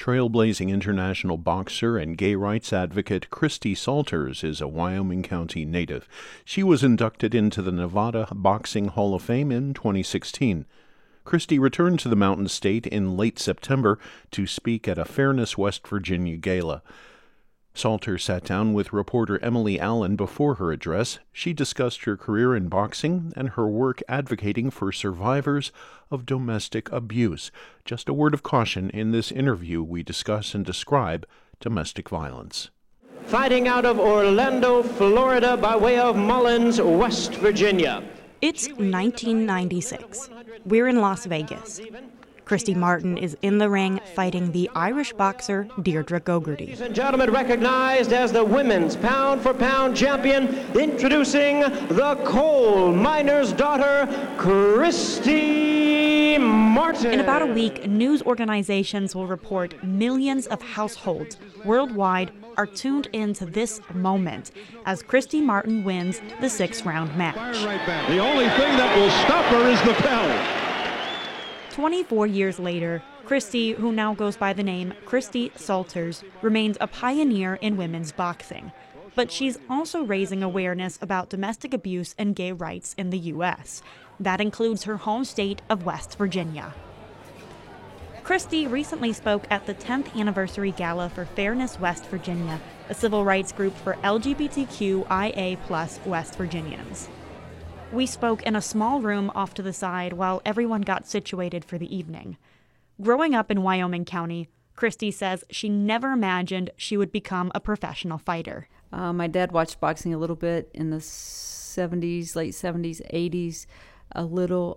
Trailblazing international boxer and gay rights advocate Christy Salters is a Wyoming County native. She was inducted into the Nevada Boxing Hall of Fame in 2016. Christy returned to the Mountain State in late September to speak at a Fairness West Virginia gala. Salters sat down with reporter Emily Allen before her address. She discussed her career in boxing and her work advocating for survivors of domestic abuse. Just a word of caution, in this interview we discuss and describe domestic violence. Fighting out of Orlando, Florida by way of Mullins, West Virginia. It's 1996. We're in Las Vegas. Christy Martin is in the ring fighting the Irish boxer Deirdre Gogarty. Ladies and gentlemen, recognized as the women's pound-for-pound champion, introducing the coal miner's daughter, Christy Martin. In about a week, news organizations will report millions of households worldwide are tuned into this moment as Christy Martin wins the sixth-round match. The only thing that will stop her is the bell. 24 years later, Christy, who now goes by the name Christy Salters, remains a pioneer in women's boxing. But she's also raising awareness about domestic abuse and gay rights in the U.S. That includes her home state of West Virginia. Christy recently spoke at the 10th anniversary gala for Fairness West Virginia, a civil rights group for LGBTQIA+ West Virginians. We spoke in a small room off to the side while everyone got situated for the evening. Growing up in Wyoming County, Christy says she never imagined she would become a professional fighter. My dad watched boxing a little bit in the 70s, late 70s, 80s, a little.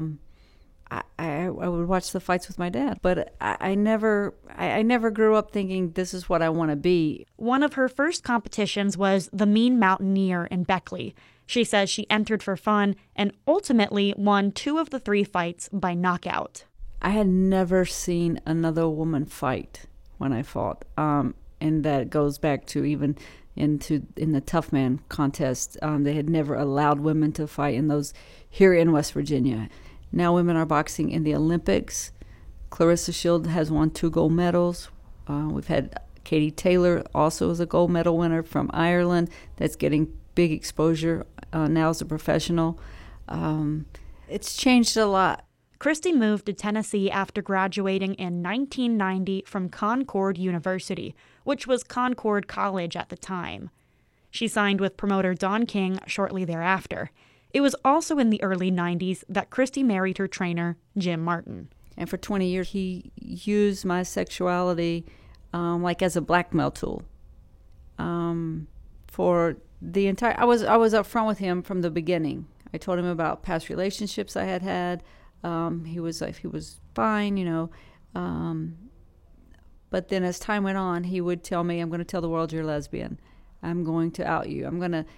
I would watch the fights with my dad, but I never grew up thinking this is what I want to be. One of her first competitions was the Mean Mountaineer in Beckley. She says she entered for fun and ultimately won 2 of the 3 fights by knockout. I had never seen another woman fight when I fought, and that goes back to even in the Tough Man contest. They had never allowed women to fight in those here in West Virginia. Now women are boxing in the Olympics. Clarissa Shield has won 2 gold medals. We've had Katie Taylor, also is a gold medal winner from Ireland, that's getting big exposure now as a professional. It's changed a lot. Christy moved to Tennessee after graduating in 1990 from Concord University, which was Concord College at the time. She signed with promoter Don King shortly thereafter. It was also in the early 90s that Christy married her trainer, Jim Martin. And for 20 years, he used my sexuality like as a blackmail tool. For the entire, I was upfront with him from the beginning. I told him about past relationships I had. He was fine, you know. But then as time went on, he would tell me, "I'm going to tell the world you're a lesbian. I'm going to out you. I'm going to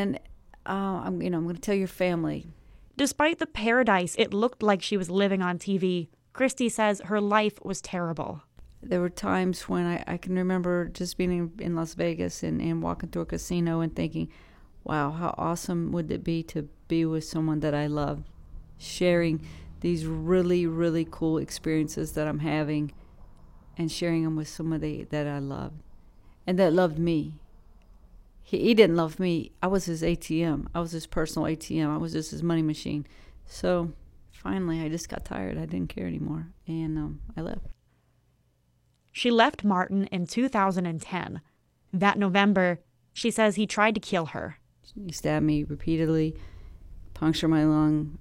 tell your family." Despite the paradise it looked like she was living on TV, Christy says her life was terrible. There were times when I can remember just being in Las Vegas and walking through a casino and thinking, wow, how awesome would it be to be with someone that I love, sharing these really, really cool experiences that I'm having and sharing them with somebody that I love and that loved me. He didn't love me. I was his ATM. I was his personal ATM. I was just his money machine. So finally, I just got tired. I didn't care anymore, and I left. She left Martin in 2010. That November, she says he tried to kill her. He stabbed me repeatedly, punctured my lung,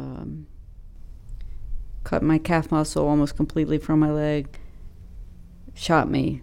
cut my calf muscle almost completely from my leg, shot me,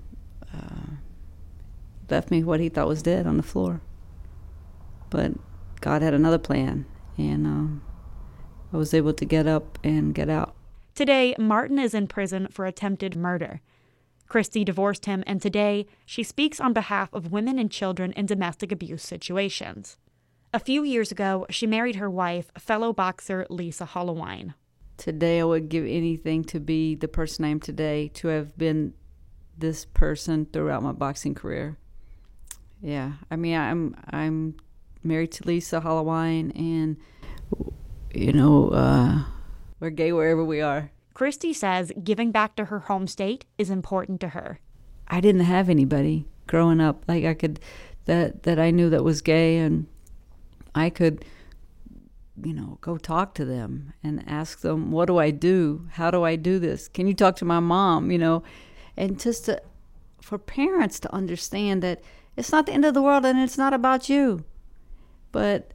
left me what he thought was dead on the floor. But God had another plan, and I was able to get up and get out. Today, Martin is in prison for attempted murder. Christy divorced him, and today she speaks on behalf of women and children in domestic abuse situations. A few years ago, she married her wife, fellow boxer Lisa Hollowine. Today, I would give anything to be the person I am today, to have been this person throughout my boxing career. Yeah, I mean, I'm married to Lisa Hollowine, and we're gay wherever we are. Christy says giving back to her home state is important to her. I didn't have anybody growing up like I could that I knew that was gay, and I could, go talk to them and ask them, what do I do? How do I do this? Can you talk to my mom? And just for parents to understand that it's not the end of the world and it's not about you. But,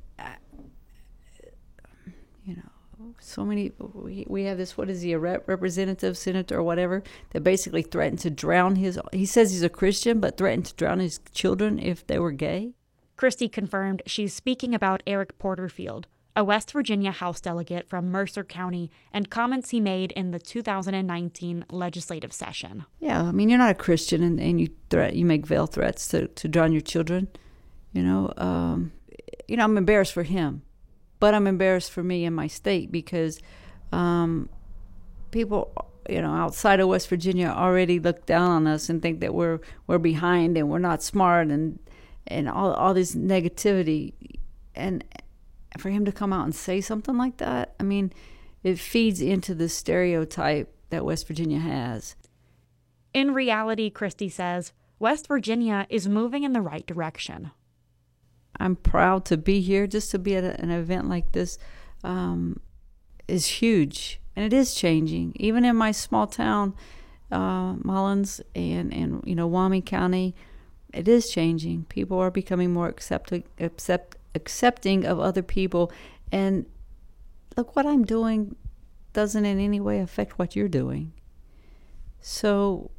so many, we have this, what is he, a representative, senator or whatever, that basically threatened to drown he says he's a Christian, but threatened to drown his children if they were gay. Christy confirmed she's speaking about Eric Porterfield, a West Virginia House delegate from Mercer County, and comments he made in the 2019 legislative session. Yeah, I mean, you're not a Christian, and you make veiled threats to drown your children. I'm embarrassed for him, but I'm embarrassed for me and my state because people, outside of West Virginia already look down on us and think that we're behind and we're not smart and all this negativity. And for him to come out and say something like that, I mean, it feeds into the stereotype that West Virginia has. In reality, Christy says, West Virginia is moving in the right direction. I'm proud to be here. Just to be at an event like this is huge, and it is changing. Even in my small town, Mullins and Wyoming County, it is changing. People are becoming more accepting of other people, and look, what I'm doing doesn't in any way affect what you're doing. So,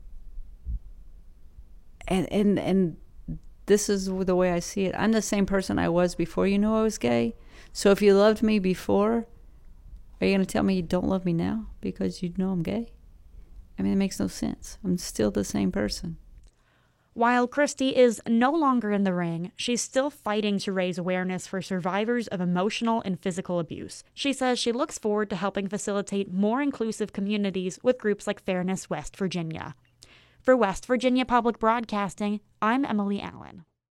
and this is the way I see it. I'm the same person I was before you knew I was gay. So if you loved me before, are you going to tell me you don't love me now because you know I'm gay? I mean, it makes no sense. I'm still the same person. While Christy is no longer in the ring, she's still fighting to raise awareness for survivors of emotional and physical abuse. She says she looks forward to helping facilitate more inclusive communities with groups like Fairness West Virginia. For West Virginia Public Broadcasting, I'm Emily Allen.